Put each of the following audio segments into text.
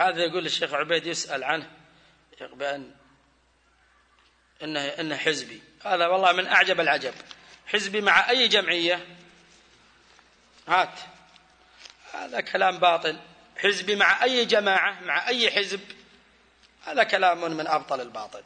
هذا يقول الشيخ عبيد يسأل عنه بأن إنه حزبي. هذا والله من أعجب العجب. حزبي مع أي جمعية؟ هات، هذا كلام باطل. حزبي مع أي جماعة، مع أي حزب؟ هذا كلام من أبطل الباطل.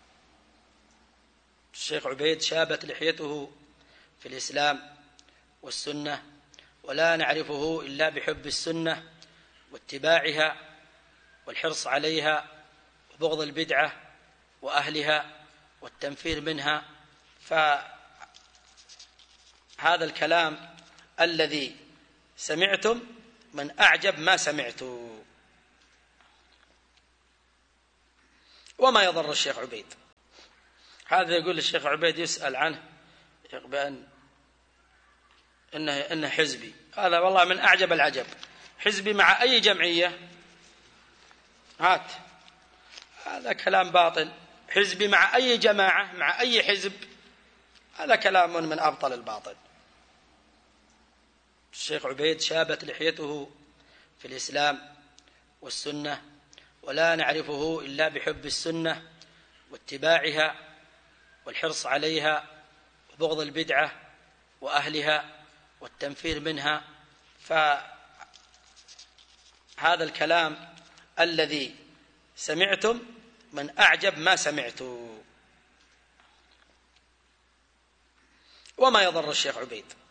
الشيخ عبيد شابت لحيته في الإسلام والسنة، ولا نعرفه إلا بحب السنة واتباعها والحرص عليها وبغض البدعة وأهلها والتنفير منها. فهذا الكلام الذي سمعتم من أعجب ما سمعت. وما يضر الشيخ عبيد. هذا يقول الشيخ عبيد يسأل عنه بأن إنه حزبي. هذا والله من أعجب العجب. حزبي مع أي جمعية؟ هات، هذا كلام باطل. حزبي مع أي جماعة، مع أي حزب؟ هذا كلام من أبطل الباطل. الشيخ عبيد شابت لحيته في الإسلام والسنة، ولا نعرفه إلا بحب السنة واتباعها والحرص عليها وبغض البدعة وأهلها والتنفير منها. فهذا الكلام الذي سمعتم من أعجب ما سمعت. وما يضر الشيخ عبيد.